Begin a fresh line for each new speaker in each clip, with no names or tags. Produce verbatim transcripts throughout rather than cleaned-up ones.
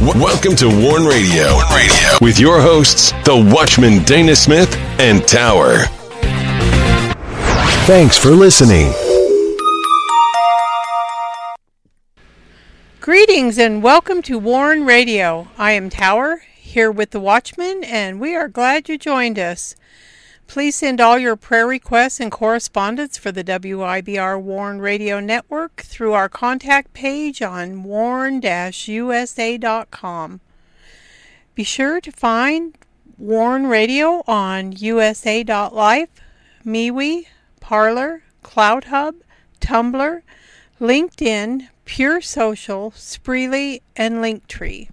W- welcome to Warn Radio. Warn Radio with your hosts, the Watchman Dana Smith and Tower. Thanks for listening.
Greetings and welcome to Warn Radio. I am Tower, here with the Watchman, and we are glad you joined us. Please send all your prayer requests and correspondence for the W I B R Warn Radio Network through our contact page on warn dash U S A dot com. Be sure to find Warn Radio on U S A dot life, MeWe, Parler, CloudHub, Tumblr, LinkedIn, Pure Social, Spreely, and Linktree.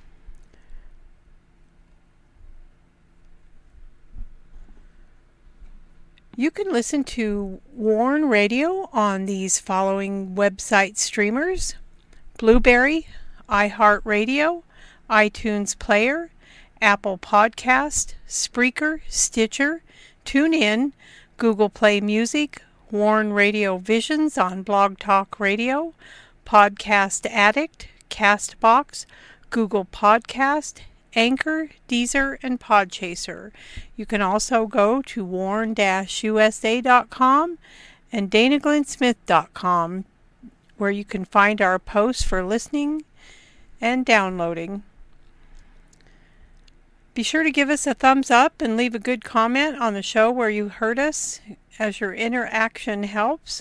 You can listen to Warn Radio on these following website streamers: Blueberry, iHeartRadio, iTunes Player, Apple Podcast, Spreaker, Stitcher, TuneIn, Google Play Music, Warn Radio Visions on Blog Talk Radio, Podcast Addict, Castbox, Google Podcast, Anchor, Deezer, and Podchaser. You can also go to warn dash U S A dot com and dana glenn smith dot com, where you can find our posts for listening and downloading. Be sure to give us a thumbs up and leave a good comment on the show where you heard us, as your interaction helps.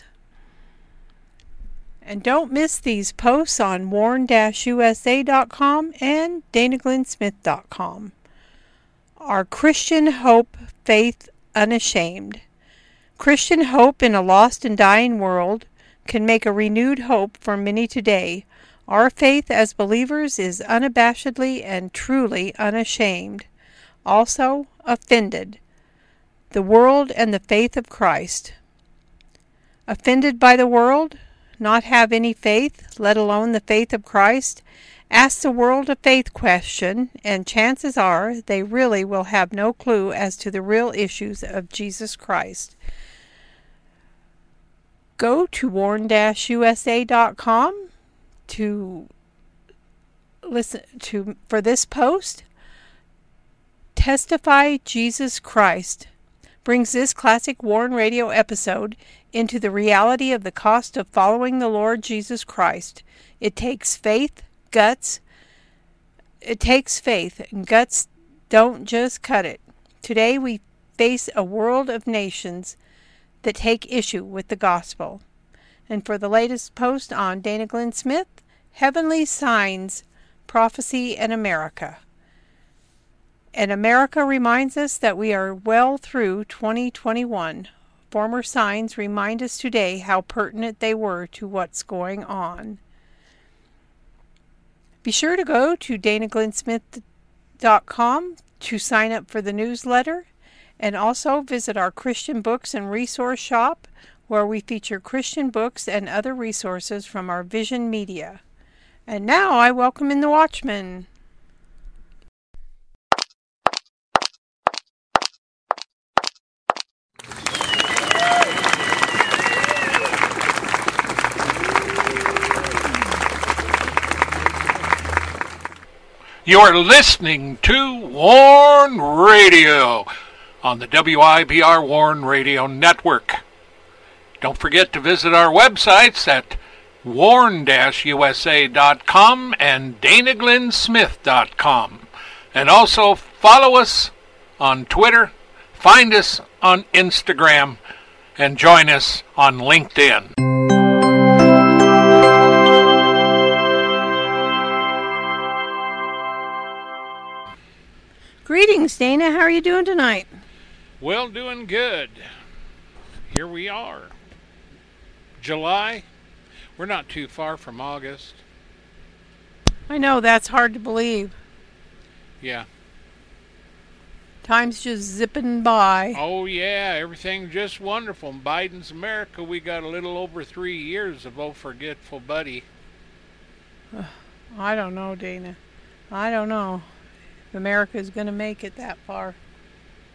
And don't miss these posts on warn dash U S A dot com and dana glenn smith dot com. Our Christian Hope Faith Unashamed. Christian hope in a lost and dying world can make a renewed hope for many today. Our faith as believers is unabashedly and truly unashamed. Also offended. The world and the faith of Christ. Offended by the world? Not have any faith, let alone the faith of Christ? Ask the world a faith question, and chances are they really will have no clue as to the real issues of Jesus Christ. Go to warn dash U S A dot com to listen to for this post. Testify Jesus Christ brings this classic Warn Radio episode into the reality of the cost of following the Lord Jesus Christ. It takes faith, guts. It takes faith, and guts don't just cut it. Today we face a world of nations that take issue with the gospel. And for the latest post on Dana Glenn Smith, Heavenly Signs, Prophecy in America. And America reminds us that we are well through twenty twenty-one. Former signs remind us today how pertinent they were to what's going on. Be sure to go to dana glenn smith dot com to sign up for the newsletter, and also visit our Christian Books and Resource Shop, where we feature Christian books and other resources from our Vision Media. And now I welcome in the Watchman.
You're listening to Warn Radio on the W I B R Warn Radio Network. Don't forget to visit our websites at warn dash U S A dot com and dana glenn smith dot com. And also follow us on Twitter, find us on Instagram, and join us on LinkedIn.
Greetings, Dana. How are you doing tonight?
Well, doing good. Here we are. July. We're not too far from August.
I know, that's hard to believe.
Yeah.
Time's just zipping by.
Oh, yeah. Everything's just wonderful. In Biden's America, we got a little over three years of old forgetful buddy.
Uh, I don't know, Dana. I don't know if America's going to make it that far.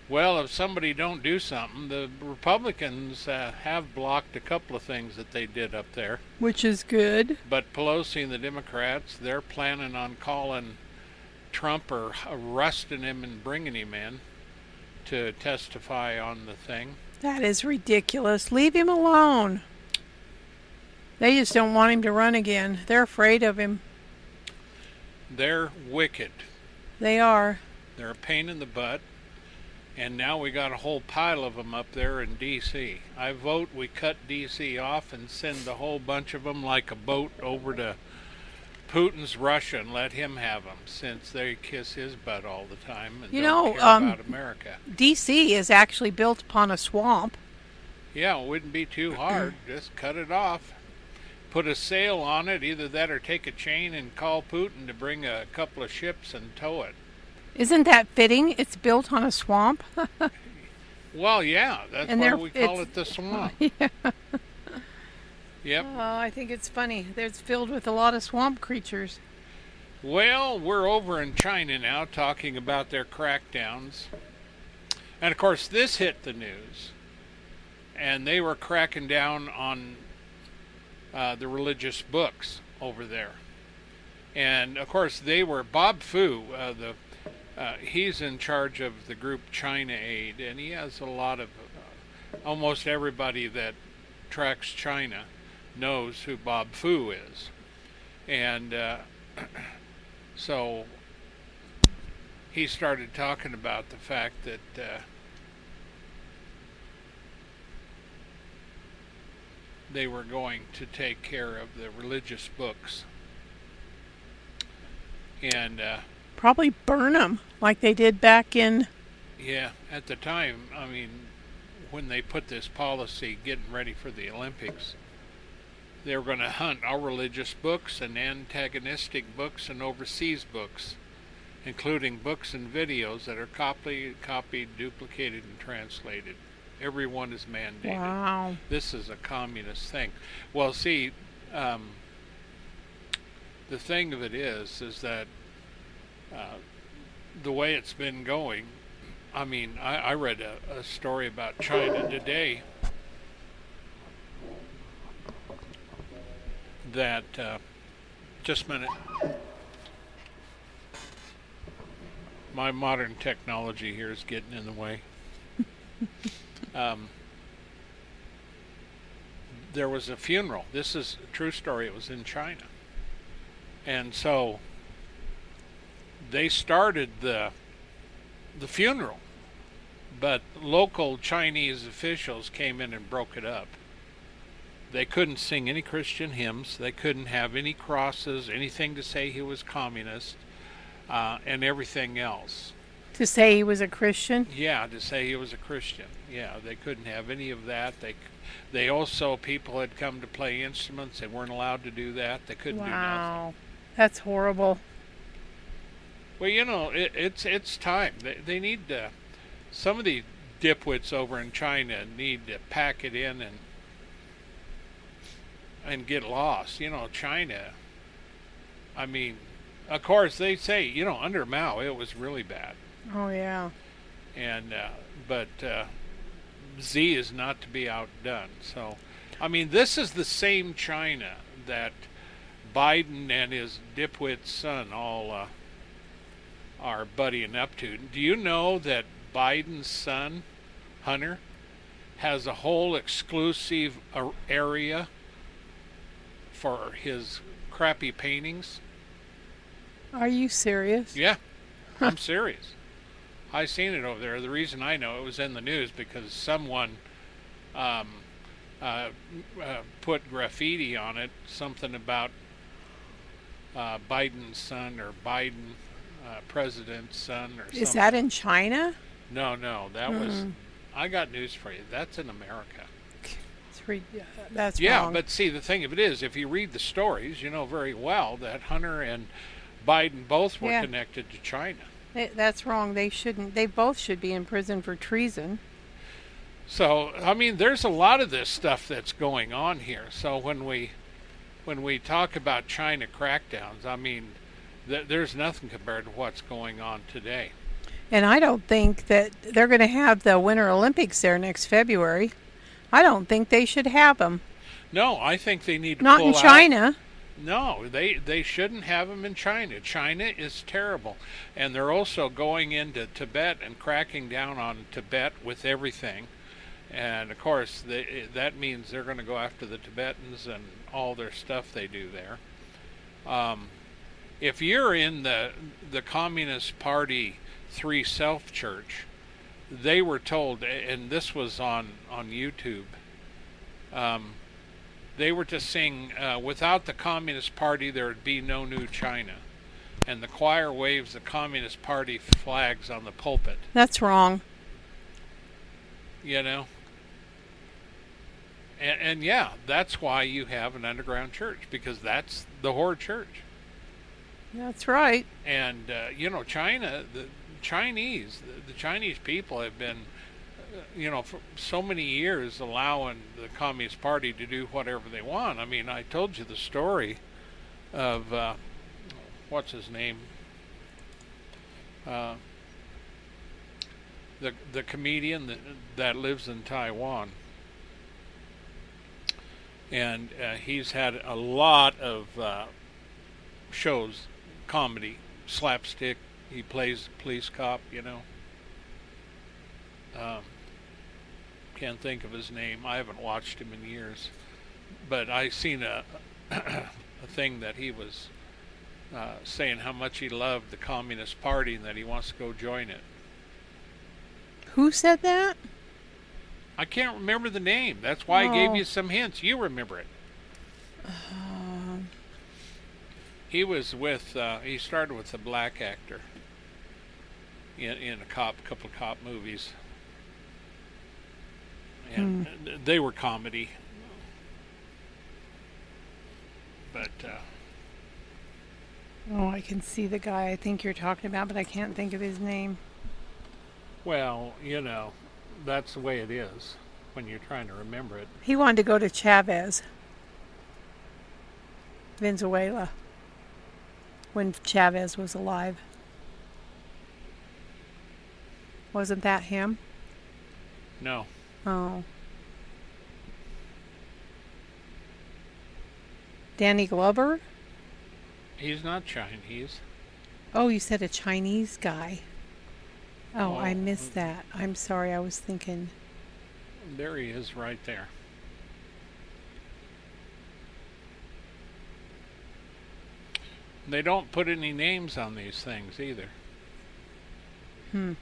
Well, if somebody don't do something, the Republicans uh, have blocked a couple of things that they did up there.
Which is good.
But Pelosi and the Democrats, they're planning on calling Trump or arresting him and bringing him in to testify on the thing.
That is ridiculous. Leave him alone. They just don't want him to run again. They're afraid of him.
They're wicked.
They are.
They're a pain in the butt. And now we got a whole pile of them up there in D C I vote we cut D C off and send a whole bunch of them like a boat over to Putin's Russia and let him have them, since they kiss his butt all the time and
you
don't
know,
care
um,
about America.
D C is actually built upon a swamp.
Yeah, it wouldn't be too hard. Just cut it off. Put a sail on it, either that or take a chain and call Putin to bring a couple of ships and tow it.
Isn't that fitting? It's built on a swamp.
Well, yeah, that's
And
why
they're-
we call
it's-
it the swamp.
Yeah.
Yep.
Oh, I think it's funny. It's filled with a lot of swamp creatures.
Well, we're over in China now talking about their crackdowns. And of course, this hit the news. And they were cracking down on uh, the religious books over there. And of course, they were, Bob Fu, uh, the uh, he's in charge of the group China Aid, and he has a lot of, uh, almost everybody that tracks China knows who Bob Fu is. And uh, so he started talking about the fact that uh, they were going to take care of the religious books. And uh,
Probably burn them like they did back in...
yeah, at the time, I mean, when they put this policy getting ready for the Olympics, they were going to hunt our religious books and antagonistic books and overseas books, including books and videos that are copied, copied, duplicated, and translated. Everyone is mandated.
Wow.
This is a communist thing. Well, see, um, the thing of it is, is that uh, the way it's been going, I mean, I, I read a, a story about China today that, uh, just a minute, my modern technology here is getting in the way. um, there was a funeral. This is a true story. It was in China. And so they started the the funeral, but local Chinese officials came in and broke it up. They couldn't sing any Christian hymns. They couldn't have any crosses, anything to say he was communist, uh, and everything else.
To say he was a Christian?
Yeah, to say he was a Christian. Yeah, they couldn't have any of that. They they also, people had come to play instruments. They weren't allowed to do that. They couldn't do nothing.
Wow. That's horrible.
Well, you know, it, it's it's time. They they need to. Some of the dipwits over in China need to pack it in and and get lost. You know, China. I mean, of course they say, you know, under Mao it was really bad.
Oh yeah.
And uh, but uh, Z is not to be outdone. So, I mean, this is the same China that Biden and his dipwit son all uh, are buddying up to. Do you know that Biden's son, Hunter, has a whole exclusive area for his crappy paintings?
Are you serious?
Yeah, I'm serious. I seen it over there. The reason I know it was in the news because someone um, uh, uh, put graffiti on it, something about uh, Biden's son or Biden uh, president's son or something.
Is that in China?
No, no, that
Hmm.
was. I got news for you. That's in America.
It's re- that's
Yeah,
wrong.
but see, the thing of it is, if you read the stories, you know very well that Hunter and Biden both were
Yeah.
connected to China.
They- that's wrong. They shouldn't. They both should be in prison for treason.
So, I mean, there's a lot of this stuff that's going on here. So when we when we talk about China crackdowns, I mean, th- there's nothing compared to what's going on today.
And I don't think that they're going to have the Winter Olympics there next February. I don't think they should have them.
No, I think they need to
Not
pull
in
out.
China.
No, they they shouldn't have them in China. China is terrible, and they're also going into Tibet and cracking down on Tibet with everything. And of course, they, that means they're going to go after the Tibetans and all their stuff they do there. Um, if you're in the the Communist Party Three Self Church, they were told, and this was on on YouTube. Um, They were to sing, uh, without the Communist Party, there would be no new China. And the choir waves the Communist Party flags on the pulpit.
That's wrong.
You know? And, and yeah, that's why you have an underground church, because that's the Horde Church.
That's right.
And, uh, you know, China, the Chinese, the, the Chinese people have been, you know, for so many years allowing the Communist Party to do whatever they want. I mean, I told you the story of, uh, what's his name? Uh, the the comedian that, that lives in Taiwan. And uh, he's had a lot of uh, shows, comedy, slapstick. He plays police cop, you know. Um, can't think of his name. I haven't watched him in years, but I seen a a thing that he was uh, saying how much he loved the Communist Party and that he wants to go join it.
Who said that?
I can't remember the name. That's why I gave
Oh.
you some hints. You remember it.
Um,
He was with. Uh, he started with a black actor in in a cop, couple of cop movies. And
Hmm.
they were comedy, but uh,
oh, I can see the guy I think you're talking about, but I can't think of his name.
well, you know, that's the way it is when you're trying to remember it.
He wanted to go to Chavez, Venezuela, when Chavez was alive. Wasn't that him?
No,
Oh. Danny Glover?
he's not Chinese.
Oh, you said a Chinese guy. Oh, I
Oh.
missed that. I'm sorry, I was thinking.
There he is, right there. They don't put any names on these things either.
Hmm.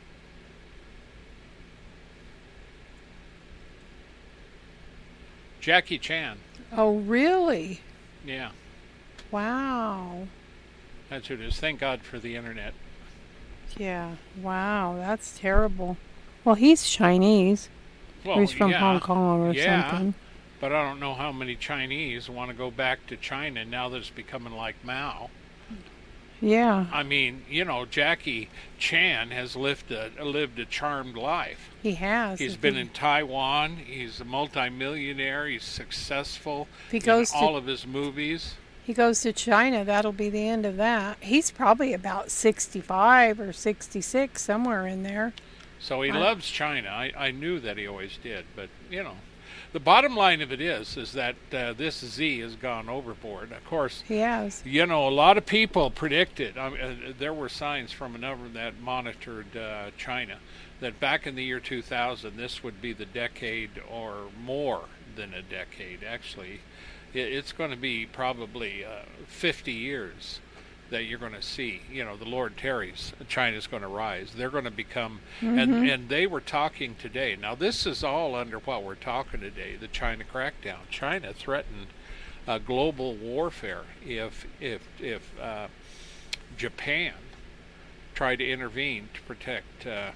Jackie Chan.
Oh, really?
Yeah,
Wow.
that's who it is. Thank God for the internet.
Yeah. Wow, that's terrible. Well, he's Chinese.
Well,
He's from
yeah,
Hong Kong or
yeah,
something.
but I don't know how many Chinese want to go back to China now that it's becoming like Mao.
Yeah,
I mean, you know, Jackie Chan has lived a lived a charmed life.
he has.
He's
If
been
he-
in Taiwan. He's a multimillionaire. He's successful
If he
in
goes to-
all of his movies.
He goes to China, that'll be the end of that. He's probably about sixty-five or sixty-six, somewhere in there.
So he
I-
loves China. I, I knew that he always did, but you know, the bottom line of it is, is that uh, this Z has gone overboard. Of course,
He has.
you know, a lot of people predicted. I mean, uh, there were signs from a number that monitored uh, China that back in the year two thousand, this would be the decade or more than a decade. Actually, it, it's going to be probably uh, fifty years that you're going to see, you know, the Lord tarries, China's going to rise. They're going to become, and, and they were talking today. Now, this is all under what we're talking today, the China crackdown. China threatened uh, global warfare if if if uh, Japan tried to intervene to protect uh,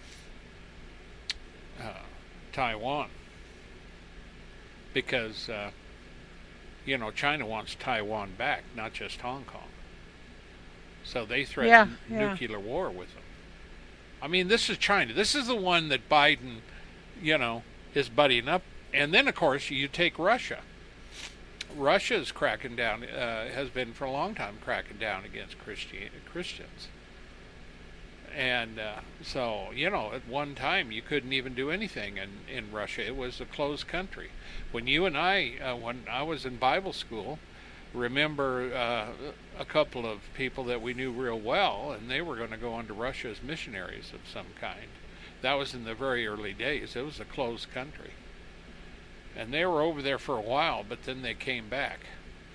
uh, Taiwan, because uh, you know, China wants Taiwan back, not just Hong Kong. So they threatened
Yeah, yeah.
nuclear war with them. I mean, this is China. This is the one that Biden, you know, is buddying up. And then, of course, you take Russia. Russia's cracking down, uh, has been for a long time cracking down against Christi- Christians. and uh, so, you know, at one time you couldn't even do anything in, in Russia. It was a closed country. When you and I, uh, when I was in Bible school, remember uh, a couple of people that we knew real well, and they were going to go into Russia as missionaries of some kind. That was in the very early days. It was a closed country. And they were over there for a while, but then they came back.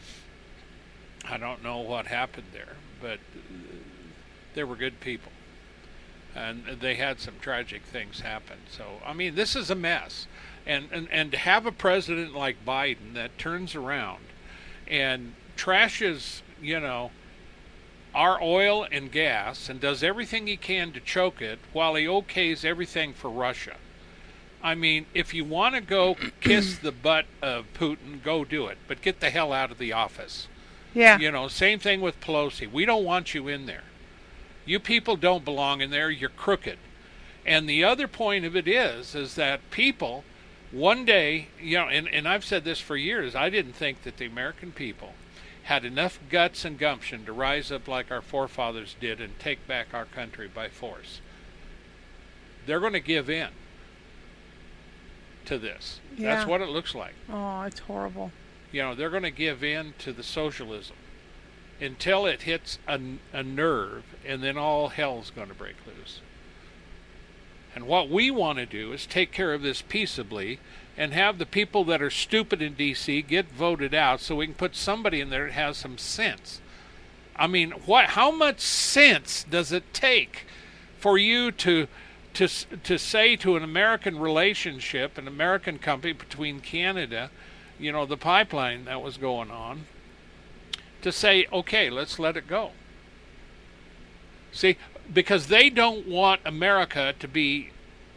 I don't know what happened there, but they were good people. And they had some tragic things happen. So, I mean, this is a mess. And, and, and to have a president like Biden that turns around and trashes, you know, our oil and gas and does everything he can to choke it while he okays everything for Russia. I mean, if you want to go kiss the butt of Putin, go do it. But get the hell out of the office.
Yeah.
You know, same thing with Pelosi. We don't want you in there. You people don't belong in there. You're crooked. And the other point of it is, is that people, one day, you know, and, and I've said this for years, I didn't think that the American people had enough guts and gumption to rise up like our forefathers did and take back our country by force. They're going to give in to this.
Yeah.
That's what it looks like.
Oh, it's horrible.
You know, they're going to give in to the socialism until it hits a, a nerve, and then all hell's going to break loose. And what we want to do is take care of this peaceably and have the people that are stupid in D C get voted out so we can put somebody in there that has some sense. I mean, what? How much sense does it take for you to to to say to an American relationship, an American company between Canada, you know, the pipeline that was going on, to say, okay, let's let it go? See, because they don't want America to be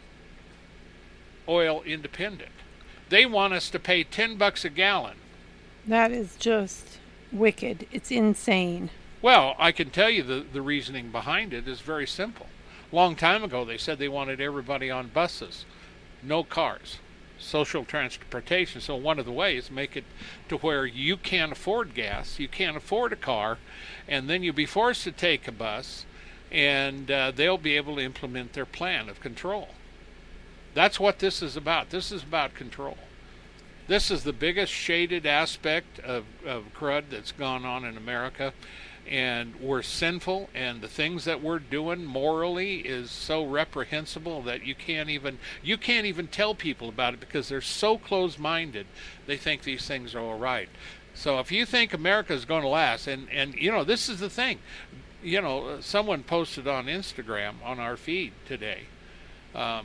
oil independent. They want us to pay ten bucks a gallon.
That is just wicked. It's insane.
Well, I can tell you the, the reasoning behind it is very simple. Long time ago, they said they wanted everybody on buses, no cars, social transportation. So one of the ways, make it to where you can't afford gas, you can't afford a car, and then you'll be forced to take a bus, and uh, they'll be able to implement their plan of control. That's what this is about. This is about control. This is the biggest shaded aspect of, of crud that's gone on in America. And we're sinful, and the things that we're doing morally is so reprehensible that you can't even you can't even tell people about it because they're so closed-minded. They think these things are all right. So if you think America is going to last, and, and you know, this is the thing. You know, someone posted on Instagram on our feed today um,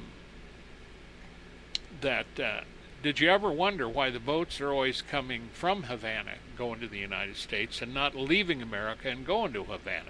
that uh, did you ever wonder why the boats are always coming from Havana going to the United States and not leaving America and going to Havana?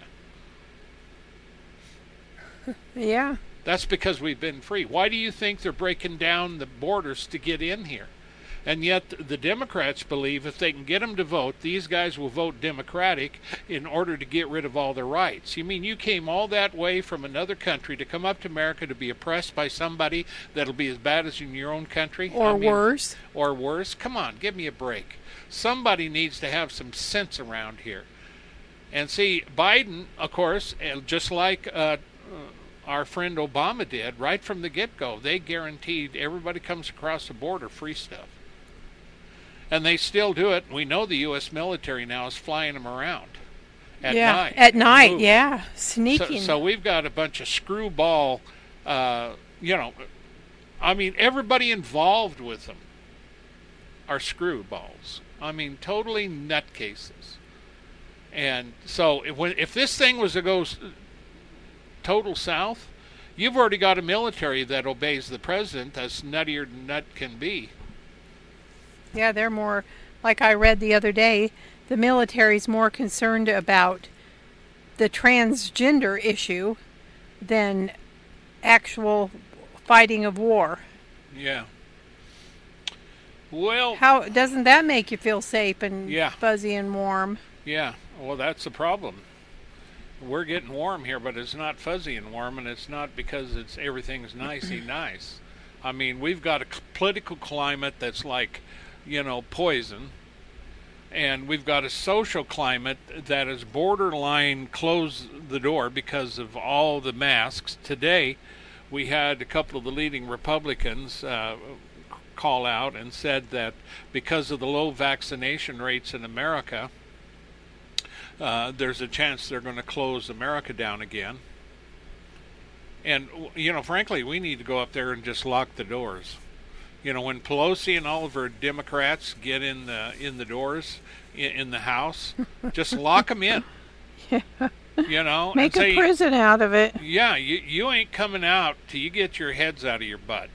Yeah.
That's because we've been free. Why do you think they're breaking down the borders to get in here? And yet the Democrats believe if they can get them to vote, these guys will vote Democratic in order to get rid of all their rights. You mean you came all that way from another country to come up to America to be oppressed by somebody that'll be as bad as in your own country?
Or
I mean,
worse.
Or worse? Come on, give me a break. Somebody needs to have some sense around here. And see, Biden, of course, just like uh, our friend Obama did, right from the get-go, they guaranteed everybody comes across the border free stuff. And they still do it. We know the U S military now is flying them around at
yeah,
night.
At night, yeah. Sneaking.
So, so we've got a bunch of screwball, uh, you know, I mean, everybody involved with them are screwballs. I mean, totally nutcases. And so if, when, if this thing was to go total south, you've already got a military that obeys the president that's nuttier than nut can be.
Yeah, they're more, like I read the other day, the military's more concerned about the transgender issue than actual fighting of war.
Yeah. Well,
how doesn't that make you feel safe and
yeah.
fuzzy and warm?
Yeah, well, that's the problem. We're getting warm here, but it's not fuzzy and warm, and it's not because it's everything's nicey nice. I mean, we've got a political climate that's like, you know, poison, and we've got a social climate that is borderline close the door because of all the masks. Today, we had a couple of the leading Republicans uh, call out and said that because of the low vaccination rates in America, uh, there's a chance they're going to close America down again. And, you know, frankly, we need to go up there and just lock the doors. You know, when Pelosi and all of her Democrats get in the in the doors in, in the House, just lock them in.
Yeah.
You know,
make
and
a
say,
prison out of it.
Yeah, you you ain't coming out till you get your heads out of your butt.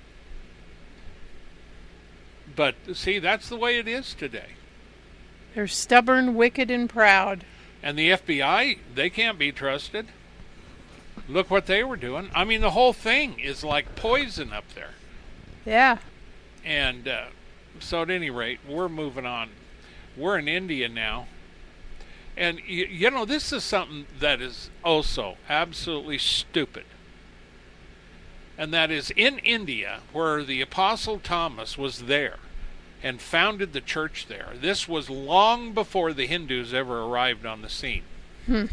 But see, that's the way it is today.
They're stubborn, wicked, and proud.
And the F B I, they can't be trusted. Look what they were doing. I mean, the whole thing is like poison up there.
Yeah.
And uh, so at any rate, we're moving on. We're in India now. And, you, you know, this is something that is also absolutely stupid. And that is in India, where the Apostle Thomas was there and founded the church there. This was long before the Hindus ever arrived on the scene.
Hmm.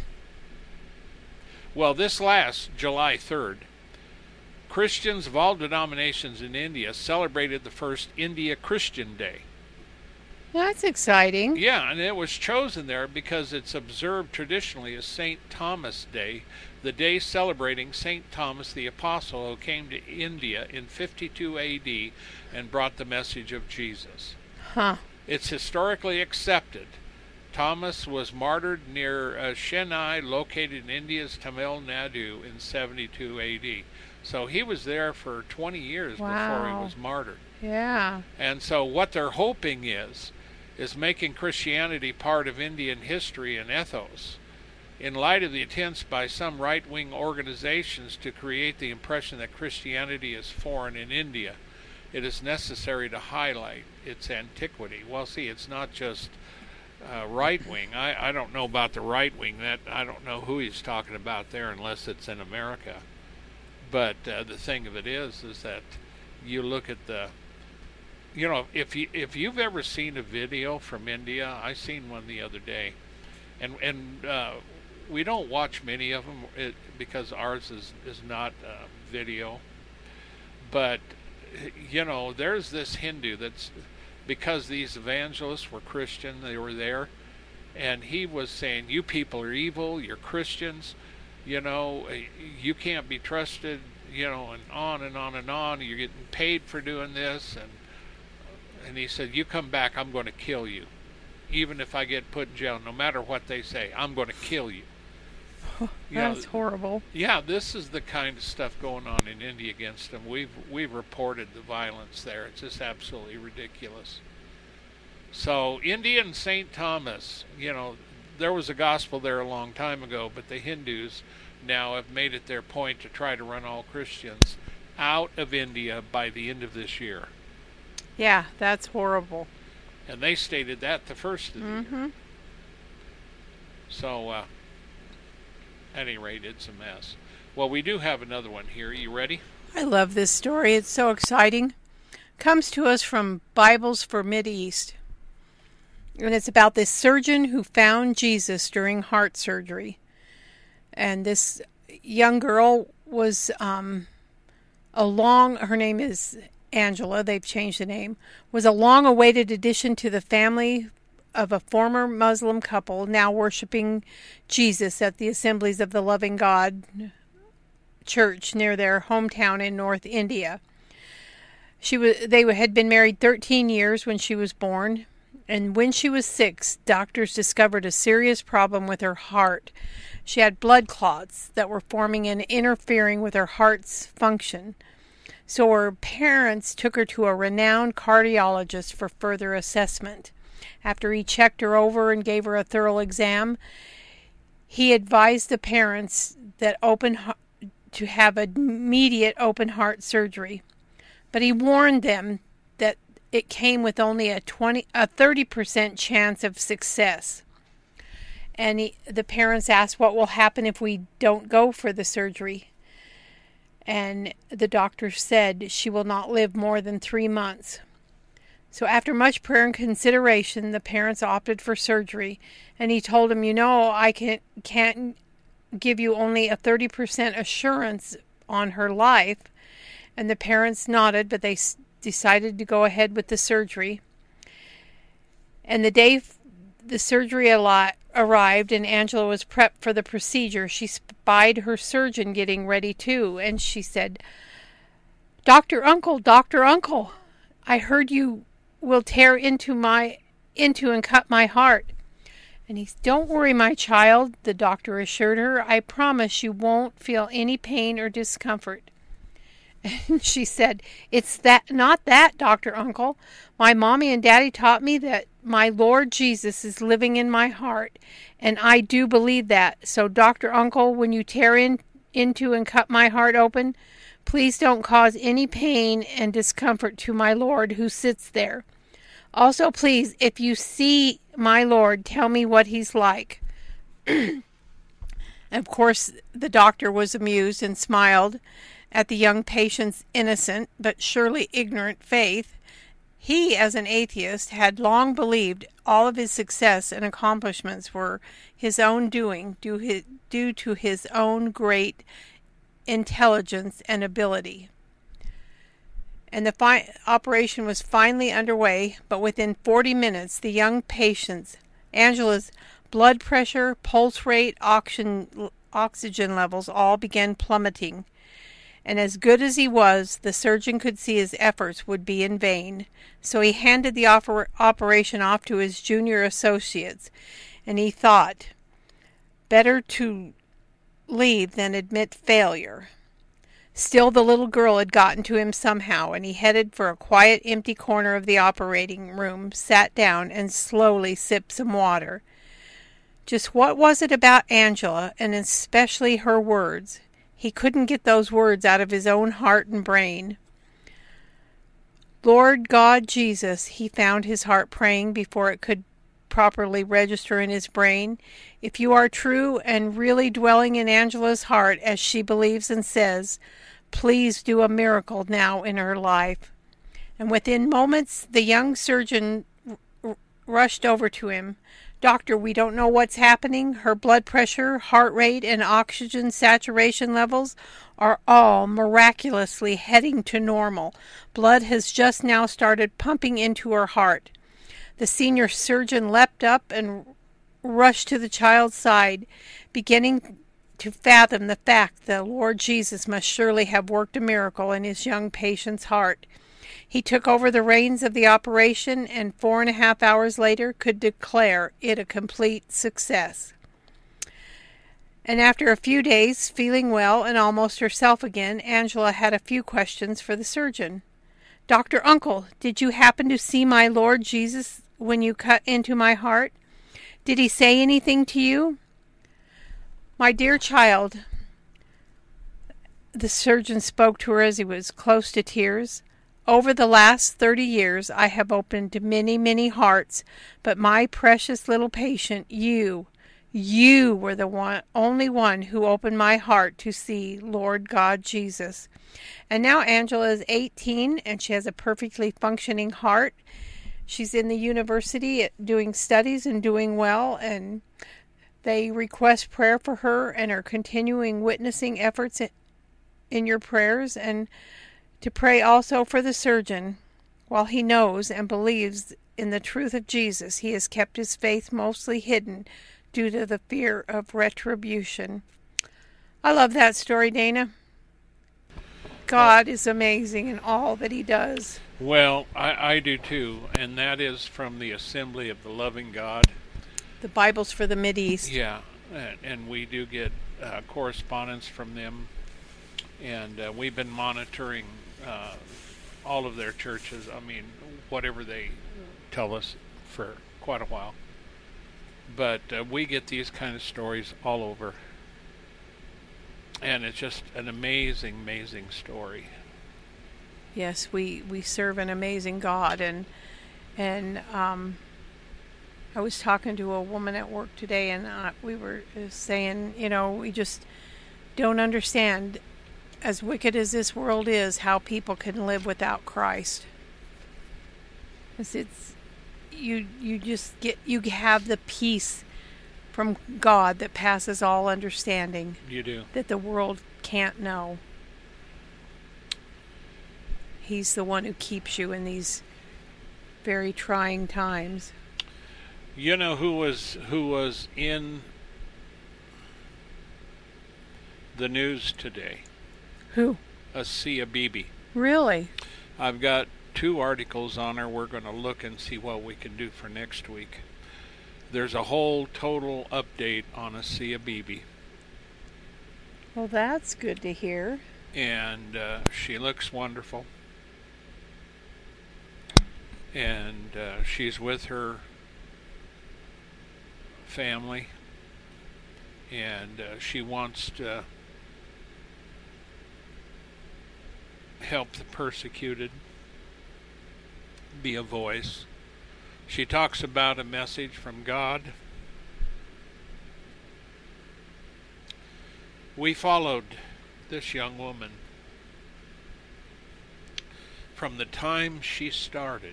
Well, this last July third, Christians of all denominations in India celebrated the first India Christian Day.
That's exciting.
Yeah, and it was chosen there because it's observed traditionally as Saint Thomas Day, the day celebrating Saint Thomas the Apostle, who came to India in fifty-two A D and brought the message of Jesus.
Huh.
It's historically accepted. Thomas was martyred near uh, Chennai, located in India's Tamil Nadu in seventy-two A D. So he was there for twenty years
wow.
before he was martyred.
Yeah.
And so what they're hoping is, is making Christianity part of Indian history and ethos. In light of the attempts by some right-wing organizations to create the impression that Christianity is foreign in India, it is necessary to highlight its antiquity. Well, see, it's not just uh, right-wing. I, I don't know about the right-wing. That I don't know who he's talking about there unless it's in America. But uh, the thing of it is, is that you look at the, you know, if you if you've ever seen a video from India, I seen one the other day, and and uh, we don't watch many of them it, because ours is is not uh, video. But you know, there's this Hindu that's, because these evangelists were Christian, they were there, and he was saying, "You people are evil. You're Christians. You know, you can't be trusted, you know," and on and on and on. You're getting paid for doing this. And and he said, "You come back, I'm going to kill you. Even if I get put in jail, no matter what they say, I'm going to kill you."
Oh, that's know, horrible.
Yeah, this is the kind of stuff going on in India against them. We've, we've reported the violence there. It's just absolutely ridiculous. So, India and Saint Thomas, you know, there was a gospel there a long time ago, but the Hindus now have made it their point to try to run all Christians out of India by the end of this year.
Yeah, that's horrible.
And they stated that the first of the
mm-hmm.
year. So, uh, at any rate, it's a mess. Well, we do have another one here. You ready?
I love this story. It's so exciting. Comes to us from Bibles for Mideast. And it's about this surgeon who found Jesus during heart surgery. And this young girl was um, a long, her name is Angela, they've changed the name, was a long-awaited addition to the family of a former Muslim couple now worshiping Jesus at the Assemblies of the Loving God church near their hometown in North India. She was, they had been married thirteen years when she was born. And when she was six, doctors discovered a serious problem with her heart. She had blood clots that were forming and interfering with her heart's function. So her parents took her to a renowned cardiologist for further assessment. After he checked her over and gave her a thorough exam, he advised the parents that open to have immediate open heart surgery. But he warned them that it came with only a twenty, a thirty percent chance of success. And he, the parents asked, "What will happen if we don't go for the surgery?" And the doctor said she will not live more than three months. So after much prayer and consideration, the parents opted for surgery, and he told him, you know, I can, can't give you only a thirty percent assurance on her life. And the parents nodded, but they s- decided to go ahead with the surgery. And the day f- the surgery ali- arrived and Angela was prepped for the procedure, she spied her surgeon getting ready too, and she said, Doctor Uncle, Doctor Uncle, I heard you will tear into my into and cut my heart. And he said, don't worry, my child, the doctor assured her. I promise you won't feel any pain or discomfort. And she said, it's that not that, Doctor Uncle. My mommy and daddy taught me that my Lord Jesus is living in my heart, and I do believe that. So, Doctor Uncle, when you tear in, into and cut my heart open, please don't cause any pain and discomfort to my Lord who sits there. Also, please, if you see my Lord, tell me what he's like. Of course, the doctor was amused and smiled at the young patient's innocent but surely ignorant faith. He, as an atheist, had long believed all of his success and accomplishments were his own doing, due, his, due to his own great intelligence and ability. And the fi- operation was finally underway, but within forty minutes, the young patient's, Angela's, blood pressure, pulse rate, oxygen, oxygen levels all began plummeting. And as good as he was, the surgeon could see his efforts would be in vain. So he handed the oper- operation off to his junior associates, and he thought, better to leave than admit failure. Still, the little girl had gotten to him somehow, and he headed for a quiet, empty corner of the operating room, sat down, and slowly sipped some water. Just what was it about Angela, and especially her words? He couldn't get those words out of his own heart and brain. Lord God Jesus, he found his heart praying before it could properly register in his brain. If you are true and really dwelling in Angela's heart as she believes and says, please do a miracle now in her life. And within moments, the young surgeon r- rushed over to him. Doctor, we don't know what's happening. Her blood pressure, heart rate, and oxygen saturation levels are all miraculously heading to normal. Blood has just now started pumping into her heart. The senior surgeon leapt up and rushed to the child's side, beginning to fathom the fact that the Lord Jesus must surely have worked a miracle in his young patient's heart. He took over the reins of the operation, and four and a half hours later could declare it a complete success. And after a few days, feeling well and almost herself again, Angela had a few questions for the surgeon. Doctor Uncle, did you happen to see my Lord Jesus when you cut into my heart? Did he say anything to you? My dear child, the surgeon spoke to her as he was close to tears. Over the last thirty years, I have opened many, many hearts, but my precious little patient, you, you were the one, only one who opened my heart to see Lord God Jesus. And now Angela is eighteen, and she has a perfectly functioning heart. She's in the university doing studies and doing well, and they request prayer for her and are continuing witnessing efforts in your prayers, and to pray also for the surgeon. While he knows and believes in the truth of Jesus, he has kept his faith mostly hidden due to the fear of retribution. I love that story, Dana. God is amazing in all that he does.
Well, I, I do too, and that is from the Assembly of the Loving God.
The Bible's for the Mideast.
Yeah, and, and we do get uh, correspondence from them, and uh, we've been monitoring uh, all of their churches. I mean, whatever they tell us for quite a while. But uh, we get these kind of stories all over. And it's just an amazing, amazing story.
Yes, we, we serve an amazing God. And and um, I was talking to a woman at work today, and uh, we were saying, you know, we just don't understand, as wicked as this world is, how people can live without Christ. 'Cause it's you you just get you have the peace from God that passes all understanding.
You do.
That the world can't know. He's the one who keeps you in these very trying times.
You know who was who was in the news today?
Who?
Asia Bibi.
Really?
I've got two articles on her. We're going to look and see what we can do for next week. There's a whole total update on Asia Bibi.
Well, that's good to hear.
And uh, she looks wonderful. And uh, she's with her family. And uh, she wants to help the persecuted, be a voice. She talks about a message from God. We followed this young woman from the time she started.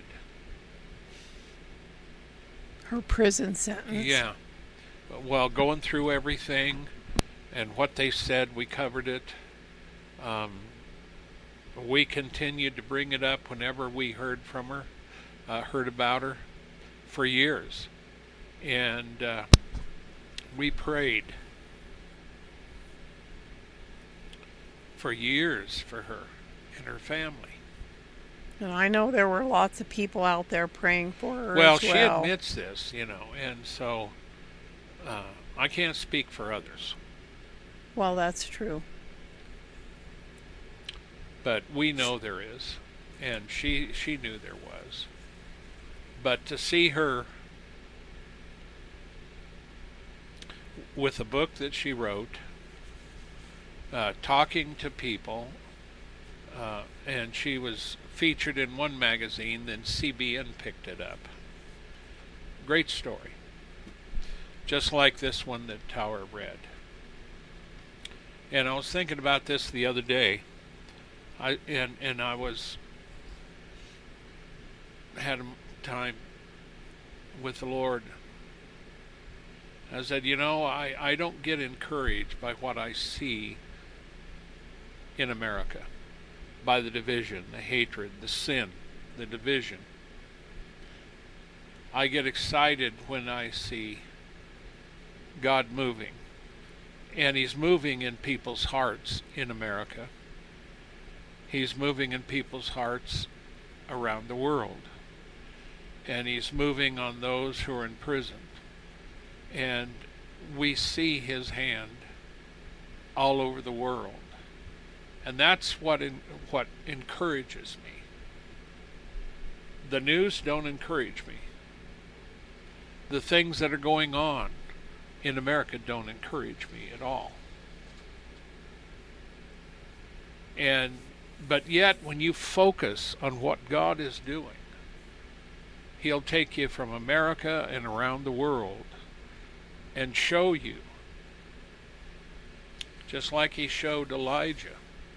Her prison sentence.
Yeah. Well, going through everything and what they said, we covered it. Um, we continued to bring it up whenever we heard from her, uh, heard about her, for years. And uh, we prayed for years for her and her family.
And I know there were lots of people out there praying for her
well,
as well.
She admits this, you know, and so uh, I can't speak for others.
Well, that's true.
But we know there is, and she she knew there was. But to see her with a book that she wrote, uh, talking to people, uh, and she was featured in one magazine, then C B N picked it up. Great story. Just like this one that Tower read. And I was thinking about this the other day. I and and I was had a time with the Lord. I said, you know, I, I don't get encouraged by what I see in America, by the division, the hatred, the sin, the division. I get excited when I see God moving, and He's moving in people's hearts in America. He's moving in people's hearts around the world. And He's moving on those who are in prison. And we see His hand all over the world. And that's what in, what encourages me. The news don't encourage me. The things that are going on in America don't encourage me at all. And But yet, when you focus on what God is doing, He'll take you from America and around the world and show you, just like He showed Elijah,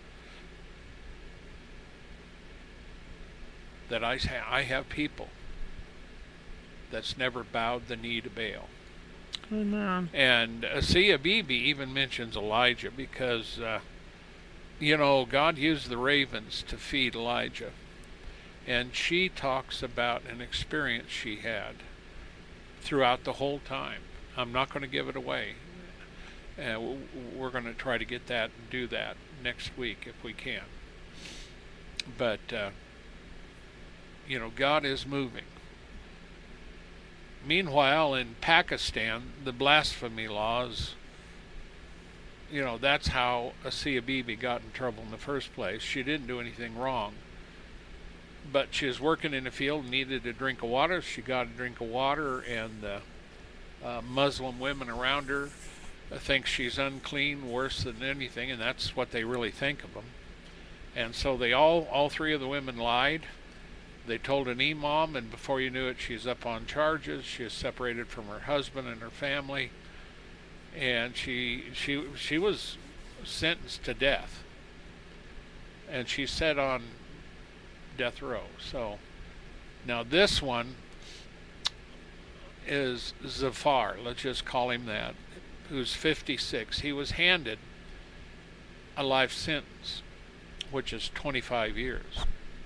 that I, I have people that's never bowed the knee to Baal.
Amen.
And Asia Bibi even mentions Elijah because uh, you know, God used the ravens to feed Elijah. And she talks about an experience she had throughout the whole time. I'm not going to give it away. Uh, we're going to try to get that and do that next week if we can. But, uh, you know, God is moving. Meanwhile, in Pakistan, the blasphemy laws, you know, that's how Asia Bibi got in trouble in the first place. She didn't do anything wrong. But she was working in the field and needed a drink of water. She got a drink of water, and the uh, Muslim women around her think she's unclean, worse than anything, and that's what they really think of them. And so they all, all three of the women lied. They told an imam, and before you knew it, she's up on charges. She was separated from her husband and her family. And she she she was sentenced to death, and she sat on death row. So Now this one is Zafar, let's just call him that, who's fifty-six. He was handed a life sentence, which is twenty-five years.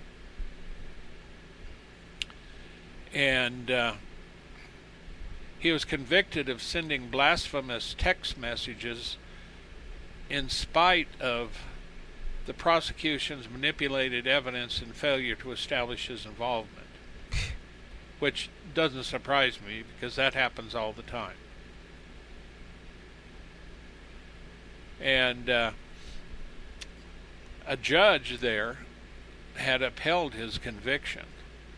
And uh, he was convicted of sending blasphemous text messages in spite of the prosecution's manipulated evidence and failure to establish his involvement, which doesn't surprise me because that happens all the time. And uh, a judge there had upheld his conviction,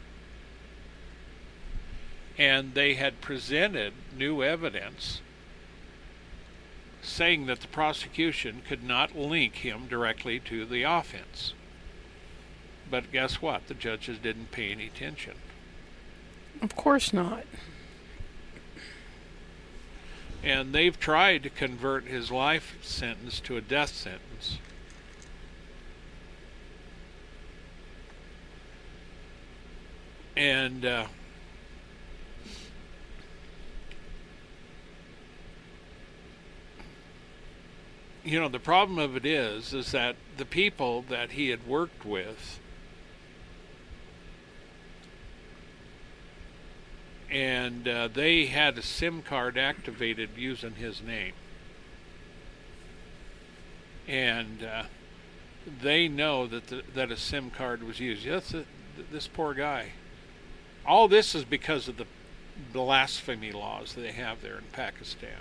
and they had presented new evidence saying that the prosecution could not link him directly to the offense. But guess what? The judges didn't pay any attention.
Of course not.
And they've tried to convert his life sentence to a death sentence. And uh, you know, the problem of it is, is that the people that he had worked with and uh, they had a SIM card activated using his name. And uh, they know that the, that a SIM card was used. Yes, a, this poor guy. All this is because of the blasphemy laws that they have there in Pakistan.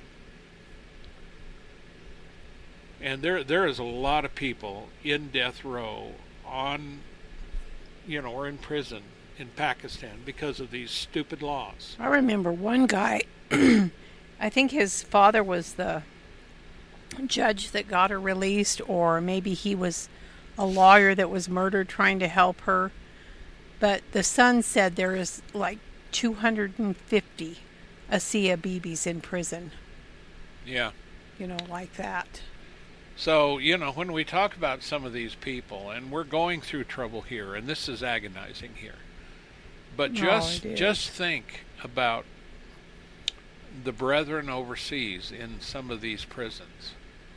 And there there is a lot of people in death row on, you know, or in prison in Pakistan because of these stupid laws.
I remember one guy, I think his father was the judge that got her released, or maybe he was a lawyer that was murdered trying to help her. But the son said there is like two hundred fifty Asia Bibis in prison.
Yeah.
You know, like that.
So, you know, when we talk about some of these people, and we're going through trouble here, and this is agonizing here, but just
no,
just think about the brethren overseas in some of these prisons.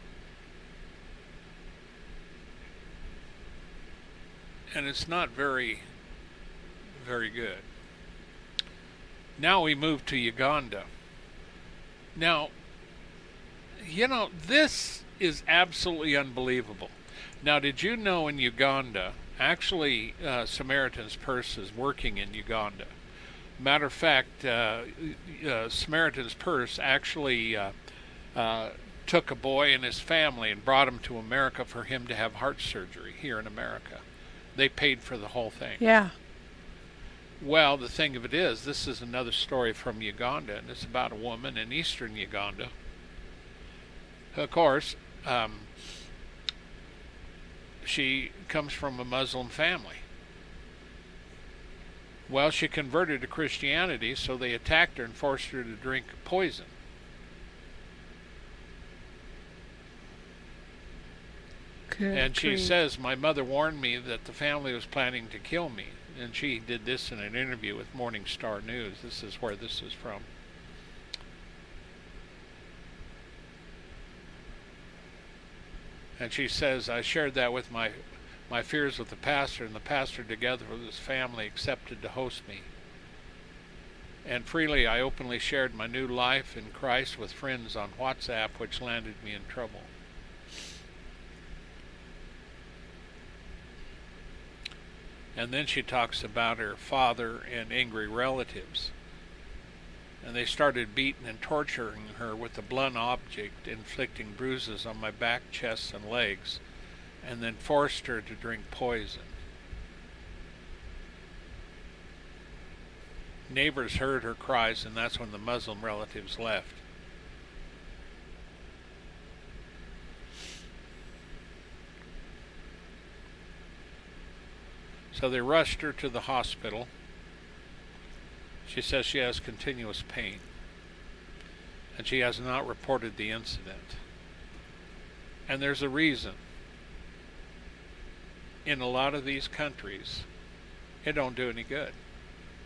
And it's not very, very good. Now we move to Uganda. Now, you know, this is absolutely unbelievable. Now, did you know in Uganda, actually, uh, Samaritan's Purse is working in Uganda? Matter of fact, uh, uh, Samaritan's Purse actually uh, uh, took a boy and his family and brought him to America for him to have heart surgery here in America. They paid for the whole thing.
Yeah.
Well, the thing of it is, this is another story from Uganda, and it's about a woman in eastern Uganda. Of course, um, she comes from a Muslim family. Well, she converted to Christianity, so they attacked her and forced her to drink poison.
Good
and she
grief.
says, my mother warned me that the family was planning to kill me. And she did this in an interview with Morning Star News. This is where this is from. And she says, I shared that with my my fears with the pastor, and the pastor together with his family accepted to host me. And freely I openly shared my new life in Christ with friends on WhatsApp, which landed me in trouble. And then she talks about her father and angry relatives. And they started beating and torturing her with a blunt object, inflicting bruises on my back, chest, and legs, and then forced her to drink poison. Neighbors heard her cries, and that's when the Muslim relatives left. So they rushed her to the hospital. She says she has continuous pain, and she has not reported the incident. And there's a reason. In a lot of these countries, it don't do any good.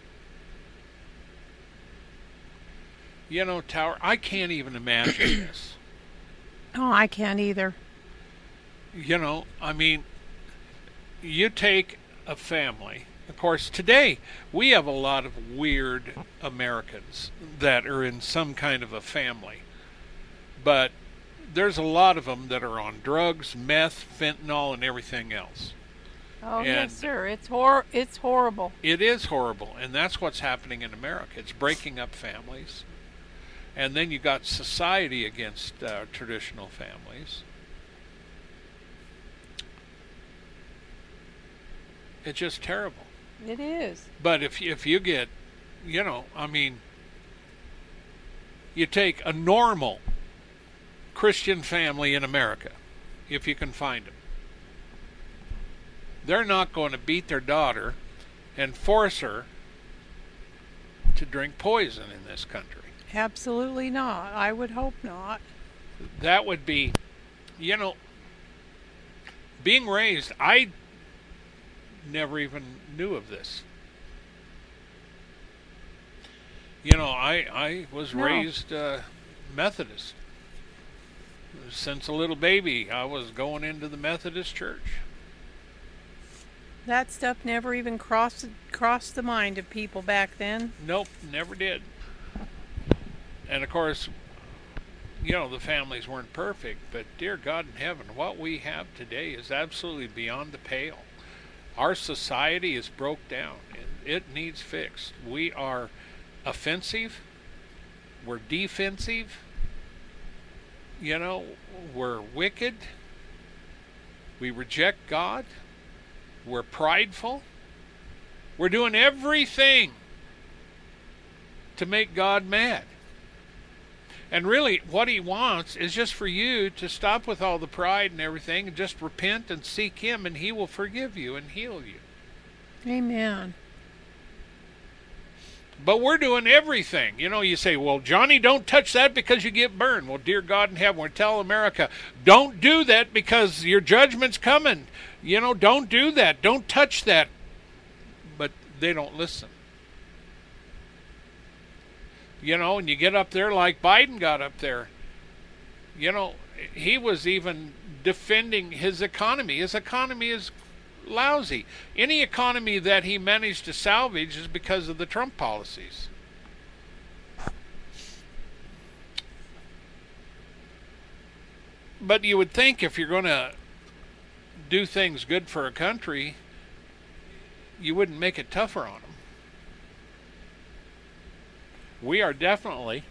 You know, Tower, I can't even imagine this.
Oh, I can't either.
You know, I mean, you take a family. Of course, today we have a lot of weird Americans that are in some kind of a family. But there's a lot of them that are on drugs, meth, fentanyl, and everything else.
Oh,
and
yes, sir. It's hor- It's horrible.
It is horrible, and that's what's happening in America. It's breaking up families. And then you got society against uh, traditional families. It's just terrible.
It is.
But if if you get, you know, I mean, you take a normal Christian family in America, if you can find them. They're not going to beat their daughter and force her to drink poison in this country.
Absolutely not. I would hope not.
That would be, you know, being raised, I never even knew of this. You know, I, I was
No.
raised uh, Methodist. Since a little baby, I was going into the Methodist church.
That stuff never even crossed crossed the mind of people back then.
Nope, never did. And of course, you know, the families weren't perfect, but dear God in heaven, what we have today is absolutely beyond the pale. Our society is broke down, and it needs fixed. We are offensive, we're defensive, you know, we're wicked, we reject God, we're prideful, we're doing everything to make God mad. And really, what he wants is just for you to stop with all the pride and everything and just repent and seek him, and he will forgive you and heal you.
Amen.
But we're doing everything. You know, you say, well, Johnny, don't touch that because you get burned. Well, dear God in heaven, we tell America, don't do that because your judgment's coming. You know, don't do that. Don't touch that. But they don't listen. You know, and you get up there like Biden got up there. You know, he was even defending his economy. His economy is lousy. Any economy that he managed to salvage is because of the Trump policies. But you would think if you're going to do things good for a country, you wouldn't make it tougher on them. We are definitely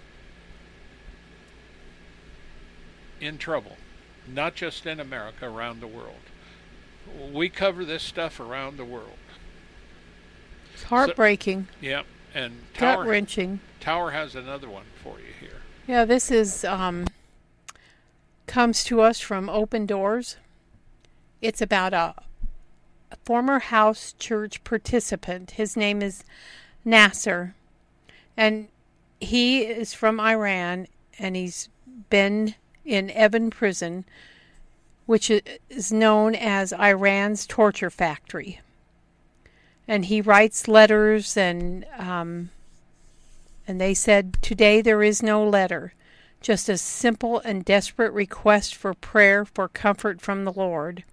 in trouble, not just in America, around the world. We cover this stuff around the world.
It's heartbreaking.
So, yeah, and Tower,
gut-wrenching.
Tower has another one for you here.
Yeah, this is um, comes to us from Open Doors. It's about a, a former house church participant. His name is Nasser, and he is from Iran, and he's been in Evin prison, which is known as Iran's torture factory. And he writes letters, and um, and they said, today there is no letter, just a simple and desperate request for prayer for comfort from the Lord.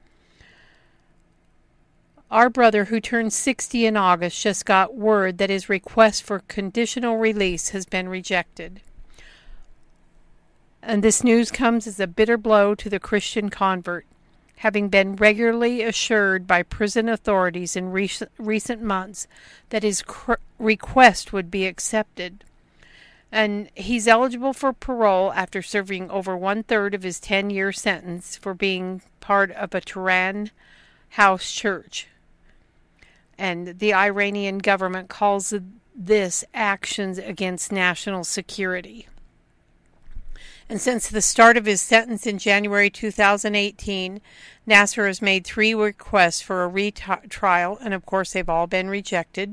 Our brother, who turned sixty in August, just got word that his request for conditional release has been rejected. And this news comes as a bitter blow to the Christian convert, having been regularly assured by prison authorities in recent, recent months that his cr- request would be accepted. And he's eligible for parole after serving over one-third of his ten-year sentence for being part of a Tehran house church. And the Iranian government calls this actions against national security. And since the start of his sentence in January two thousand eighteen, Nasser has made three requests for a retrial, and of course they've all been rejected.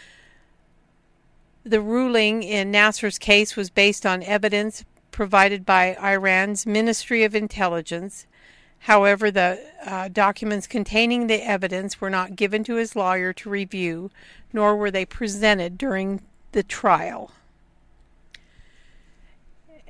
The ruling in Nasser's case was based on evidence provided by Iran's Ministry of Intelligence. However, the uh, documents containing the evidence were not given to his lawyer to review, nor were they presented during the trial.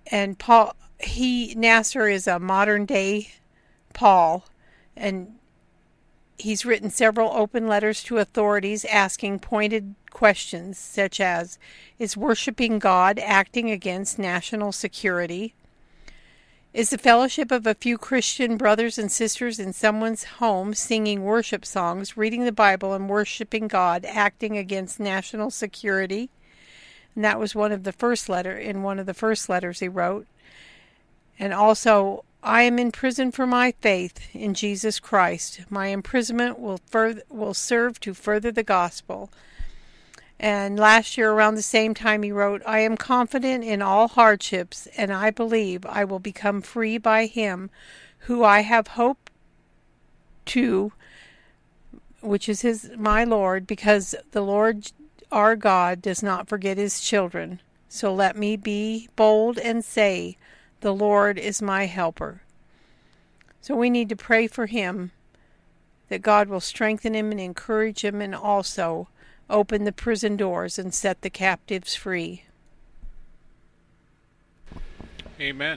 And Paul, he Nasser is a modern day Paul, and he's written several open letters to authorities asking pointed questions such as, is worshiping God acting against national security? Is the fellowship of a few Christian brothers and sisters in someone's home singing worship songs, reading the Bible, and worshiping God acting against national security? And that was one of the first letter in one of the first letters he wrote. And also, I am in prison for my faith in Jesus Christ. My imprisonment will further, will serve to further the gospel. And last year, around the same time, he wrote, I am confident in all hardships, and I believe I will become free by him who I have hoped to, which is his my Lord, because the Lord our God does not forget his children. So let me be bold and say, the Lord is my helper. So we need to pray for him, that God will strengthen him and encourage him, and also open the prison doors and set the captives free.
Amen.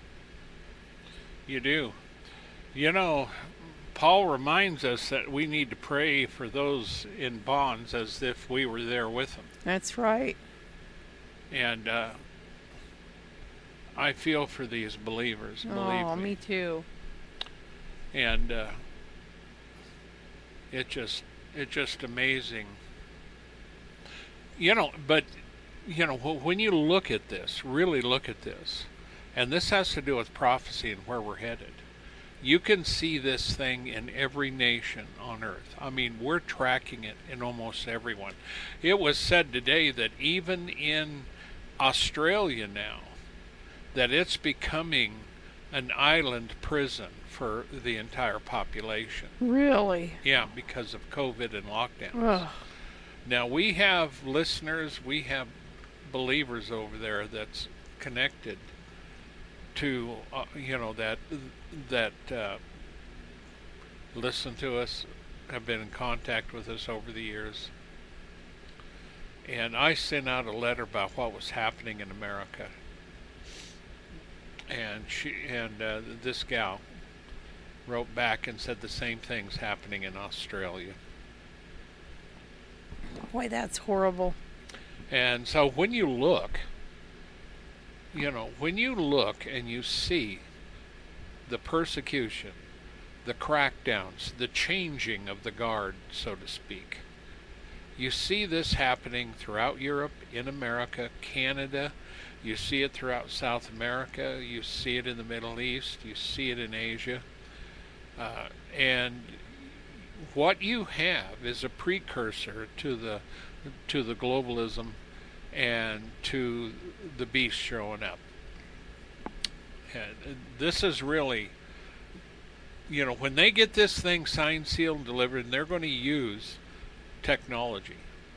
You do. You know, Paul reminds us that we need to pray for those in bonds as if we were there with them.
That's right.
And uh, I feel for these believers, believe
oh,
me.
me too.
And uh, it just, it's just amazing. You know, but, you know, when you look at this, really look at this, and this has to do with prophecy and where we're headed, you can see this thing in every nation on earth. I mean, we're tracking it in almost everyone. It was said today that even in Australia now, that it's becoming an island prison for the entire population.
Really?
Yeah, because of COVID and lockdowns.
Ugh.
Now, we have listeners, we have believers over there that's connected to, uh, you know, that that uh, listen to us, have been in contact with us over the years. And I sent out a letter about what was happening in America. And she and uh, this gal wrote back and said the same thing's happening in Australia.
Boy, that's horrible.
And so when you look, you know, when you look and you see the persecution, the crackdowns, the changing of the guard, so to speak, you see this happening throughout Europe, in America, Canada. You see it throughout South America. You see it in the Middle East. You see it in Asia. Uh, and what you have is a precursor to the to the globalism and to the beast showing up. And this is really, you know, when they get this thing signed, sealed, and delivered, and they're going to use technology.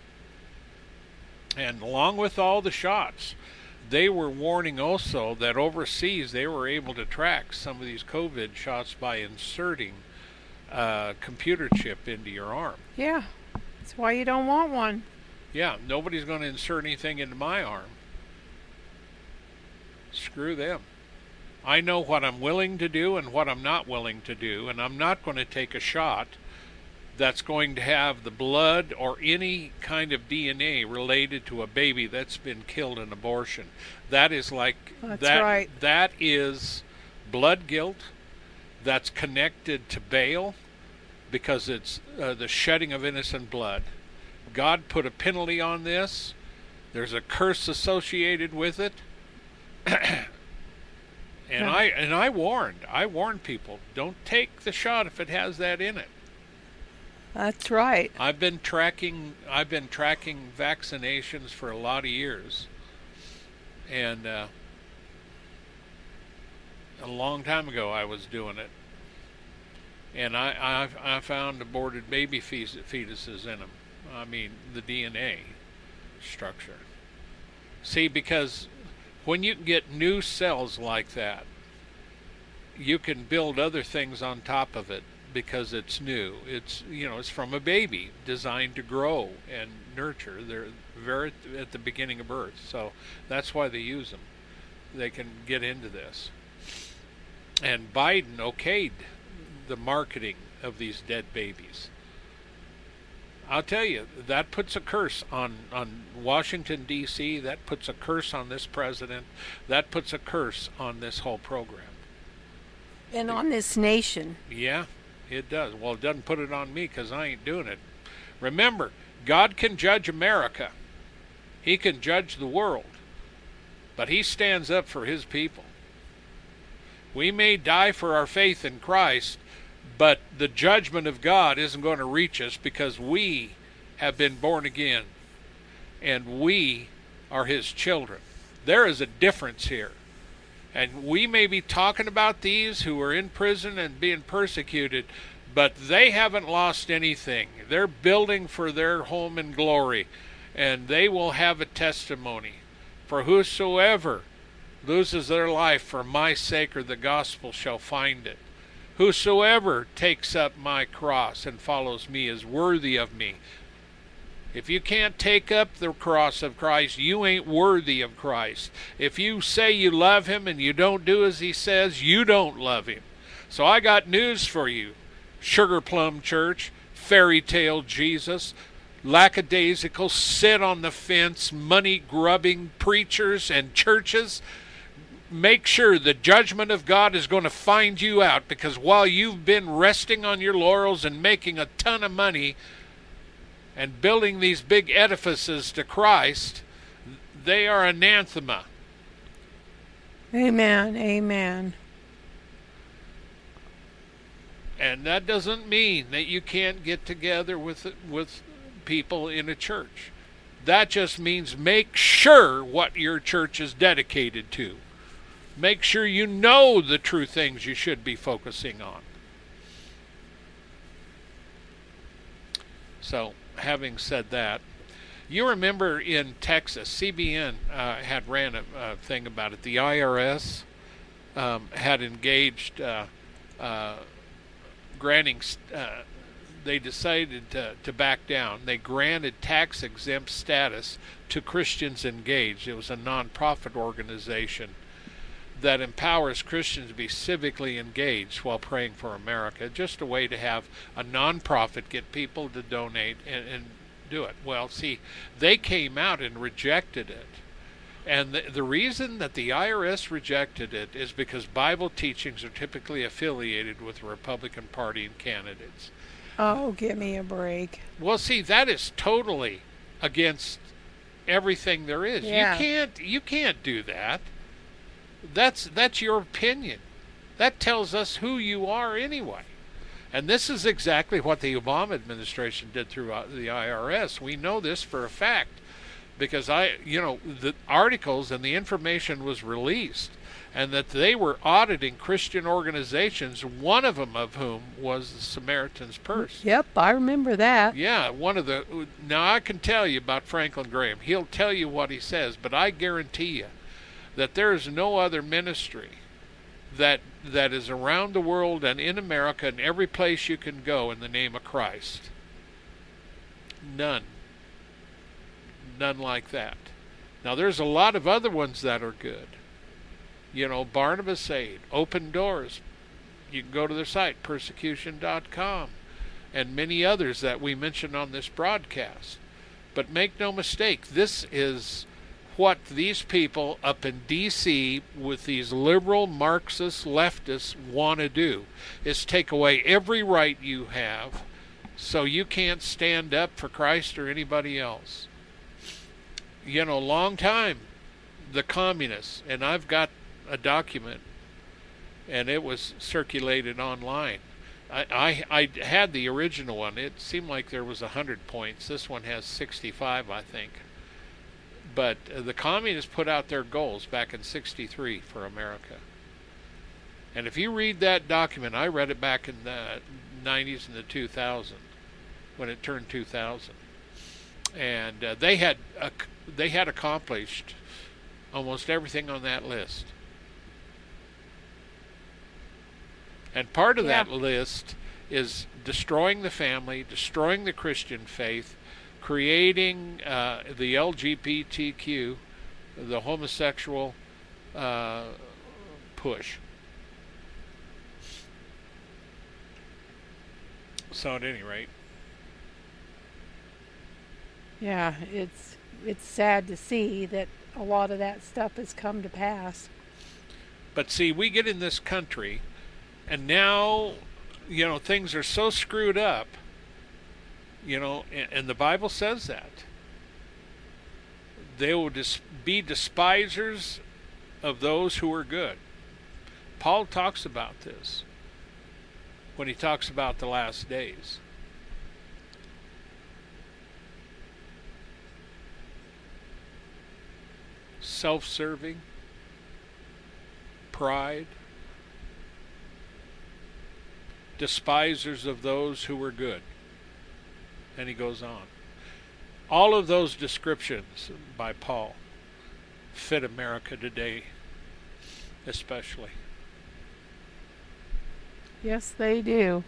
And along with all the shots, they were warning also that overseas they were able to track some of these COVID shots by inserting a computer chip into your arm.
Yeah, that's why you don't want one.
Yeah, nobody's going to insert anything into my arm. Screw them. I know what I'm willing to do and what I'm not willing to do, and I'm not going to take a shot that's going to have the blood or any kind of D N A related to a baby that's been killed in abortion. That is like
that's
that
right.
That is blood guilt that's connected to Baal, because it's uh, the shedding of innocent blood. God put a penalty on this. There's a curse associated with it. and
yeah.
I and I warned. I warned people, don't take the shot if it has that in it.
That's right.
I've been tracking I've been tracking vaccinations for a lot of years. And uh, a long time ago I was doing it. And I I, I found aborted baby fetuses in them. I mean, the D N A structure. See, because when you get new cells like that, you can build other things on top of it because it's new. It's, you know, it's from a baby designed to grow and nurture. They're very at the beginning of birth, so that's why they use them. they can get into this. And Biden okayed the marketing of these dead babies. I'll tell you, that puts a curse on, on Washington, D C That puts a curse on this president. That puts a curse on this whole program.
And on this nation.
Yeah, it does. Well, it doesn't put it on me because I ain't doing it. Remember, God can judge America. He can judge the world. But he stands up for his people. We may die for our faith in Christ, but the judgment of God isn't going to reach us because we have been born again and we are his children. There is a difference here. And we may be talking about these who are in prison and being persecuted, but they haven't lost anything. They're building for their home in glory, and they will have a testimony. For whosoever loses their life for my sake or the gospel shall find it. Whosoever takes up my cross and follows me is worthy of me. If you can't take up the cross of Christ, you ain't worthy of Christ. If you say you love him and you don't do as he says, you don't love him. So I got news for you, Sugar Plum Church, Fairy Tale Jesus, lackadaisical, sit on the fence, money-grubbing preachers and churches. Make sure the judgment of God is going to find you out, because while you've been resting on your laurels and making a ton of money and building these big edifices to Christ, they are anathema.
Amen, amen.
And that doesn't mean that you can't get together with with people in a church. That just means make sure what your church is dedicated to. Make sure you know the true things you should be focusing on. So, having said that, you remember in Texas, C B N uh, had ran a, a thing about it. The I R S um, had engaged, uh, uh, granting, uh, they decided to, to back down. They granted tax-exempt status to Christians Engaged. It was a non-profit organization that empowers Christians to be civically engaged while praying for America. Just a way to have a non-profit get people to donate and, and do it. Well, see, they came out and rejected it. And the, the reason that the I R S rejected it is because Bible teachings are typically affiliated with the Republican Party and candidates.
Oh, give me a break.
Well, see, that is totally against everything there is.
Yeah.
You can't you can't do that. That's that's your opinion. That tells us who you are anyway. And this is exactly what the Obama administration did through the I R S. We know this for a fact because I, you know, the articles and the information was released, and that they were auditing Christian organizations, one of them of whom was the Samaritan's Purse.
Yep, I remember that.
Yeah, one of the, now I can tell you about Franklin Graham. He'll tell you what he says, but I guarantee you that there is no other ministry that that is around the world and in America and every place you can go in the name of Christ. None. None like that. Now there's a lot of other ones that are good. You know, Barnabas Aid, Open Doors. You can go to their site, persecution dot com, and many others that we mentioned on this broadcast. But make no mistake, this is what these people up in D C with these liberal Marxist leftists want to do, is take away every right you have so you can't stand up for Christ or anybody else. You know, long time, the communists, and I've got a document, and it was circulated online. I, I, I had the original one. It seemed like there was one hundred points. This one has sixty-five, I think. But uh, the communists put out their goals back in sixty-three for America. And if you read that document, I read it back in the nineties and the two thousand, when it turned two thousand. And uh, they had uh, they had accomplished almost everything on that list. And part of
yeah.
that list is destroying the family, destroying the Christian faith, creating uh, the L G B T Q, the homosexual uh, push. So at any rate,
yeah, it's it's sad to see that a lot of that stuff has come to pass.
But see, we get in this country, and now, you know, things are so screwed up, you know, and, and the Bible says that. They will dis- be despisers of those who are good. Paul talks about this when he talks about the last days. Self-serving, pride, despisers of those who were good. And he goes on. All of those descriptions by Paul fit America today, especially.
Yes, they do.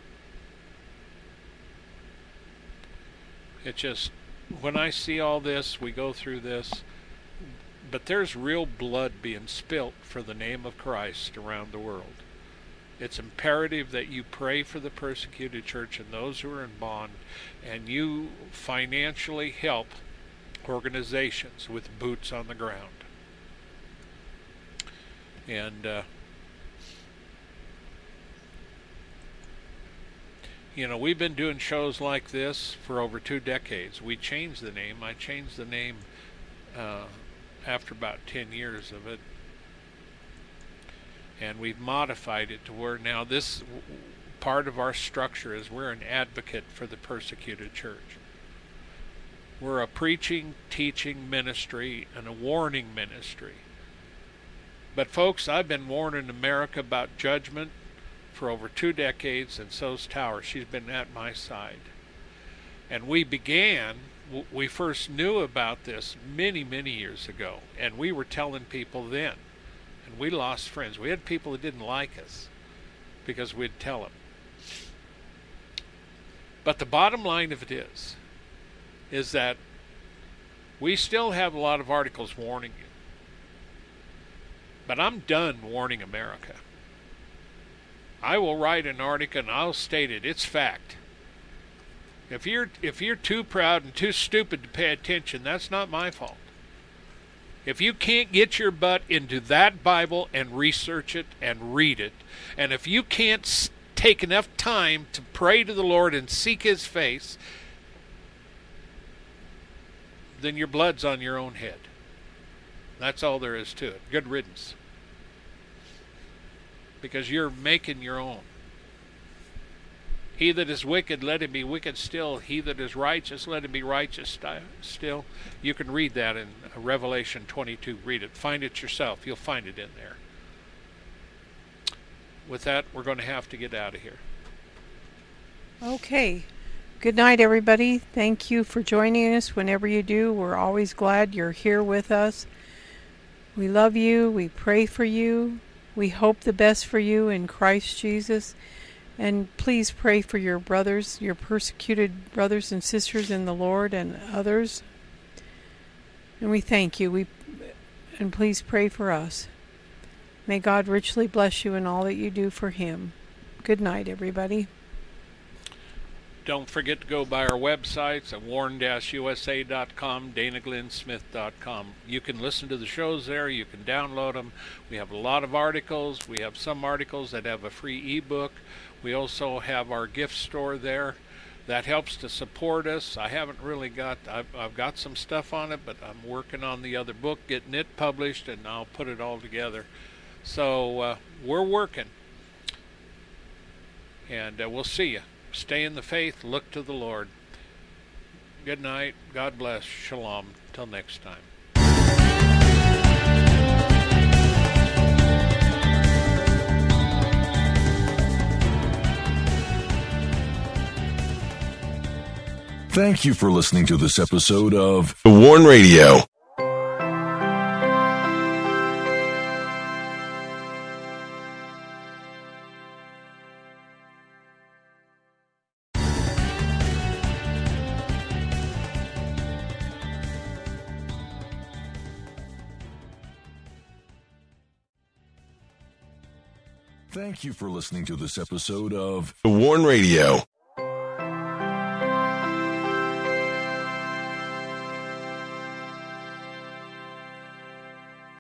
It just, when I see all this, we go through this, but there's real blood being spilt for the name of Christ around the world. It's imperative that you pray for the persecuted church and those who are in bond, and you financially help organizations with boots on the ground. And, uh, you know, we've been doing shows like this for over two decades. We changed the name. I changed the name uh, after about ten years of it. And we've modified it to where now this part of our structure is we're an advocate for the persecuted church. We're a preaching, teaching ministry and a warning ministry. But folks, I've been warning America about judgment for over two decades, and so's Tower. She's been at my side. And we began, we first knew about this many, many years ago, and we were telling people then. And we lost friends. We had people that didn't like us because we'd tell them. But the bottom line of it is, is that we still have a lot of articles warning you. But I'm done warning America. I will write an article and I'll state it. It's fact. If you're if you're too proud and too stupid to pay attention, that's not my fault. If you can't get your butt into that Bible and research it and read it, and if you can't take enough time to pray to the Lord and seek His face, then your blood's on your own head. That's all there is to it. Good riddance. Because you're making your own. He that is wicked, let him be wicked still. He that is righteous, let him be righteous still. You can read that in Revelation twenty-two. Read it. Find it yourself. You'll find it in there. With that, we're going to have to get out of here.
Okay. Good night, everybody. Thank you for joining us. Whenever you do, we're always glad you're here with us. We love you. We pray for you. We hope the best for you in Christ Jesus. And please pray for your brothers, your persecuted brothers and sisters in the Lord and others. And we thank you. We and please pray for us. May God richly bless you in all that you do for Him. Good night, everybody.
Don't forget to go by our websites at warn dash U S A dot com, dana glenn smith dot com. You can listen to the shows there. You can download them. We have a lot of articles. We have some articles that have a free ebook. We also have our gift store there. That helps to support us. I haven't really got, I've, I've got some stuff on it, but I'm working on the other book, getting it published, and I'll put it all together. So uh, we're working. And uh, we'll see you. Stay in the faith. Look to the Lord. Good night. God bless. Shalom. Till next time.
Thank you for listening to this episode of The Warn Radio. Thank you for listening to this episode of The Warn Radio.